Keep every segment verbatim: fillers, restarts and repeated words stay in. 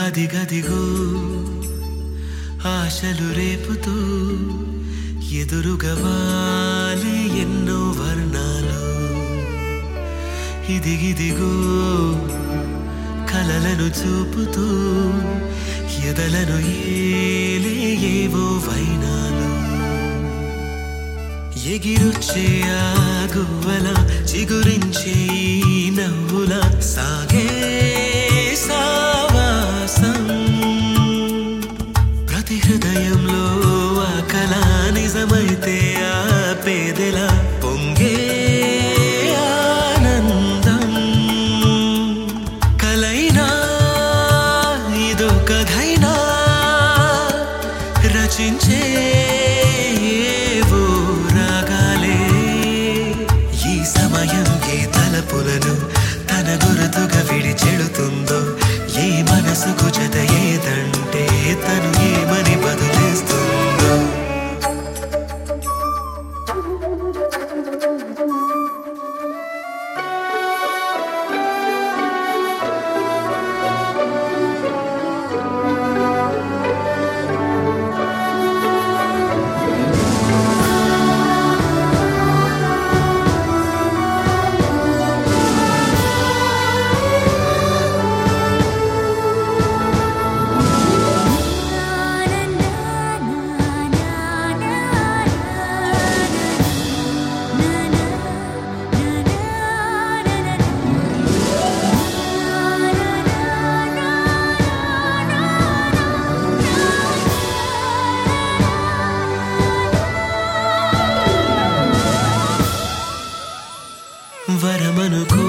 అదిగదిగో ఆశలు రేపుతూ ఎదురుగా వాలే ఎన్నో వర్ణాలు. ఇదిగిదిగో కలలను చూపుతూ ఎదలను ఏలే ఏవో వైనాలు. ఎగిరొచ్చే ఆ గువ్వల చిగురించే ఈ నవ్వుల సాగే సావాసం. ప్రతి హృదయంలో ఆ కళ నిజమైతే ఆ పేదెల పొంగే ఆనందం. కలైనా ఇదో కథైనా రచించే తలపులను తన గురుతుగా విడిచెడుతుందో, ఏ మనసుకు జత ఏదంటే తను ఏమని బదులేస్తుందో. వరమనుకో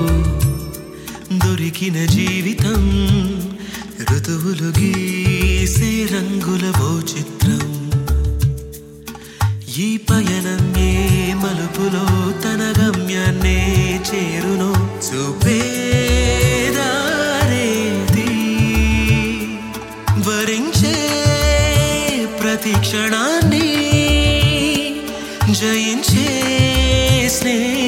దొరికిన జీవితం ఋతువులు గీసే రంగుల ఓ చిత్రం. ఈ పయనం ఏ మలుపులో తన గమ్యాన్నే చేరునో చూపేదారేది. వరించే ప్రతి క్షణాన్ని జయించే స్నేహ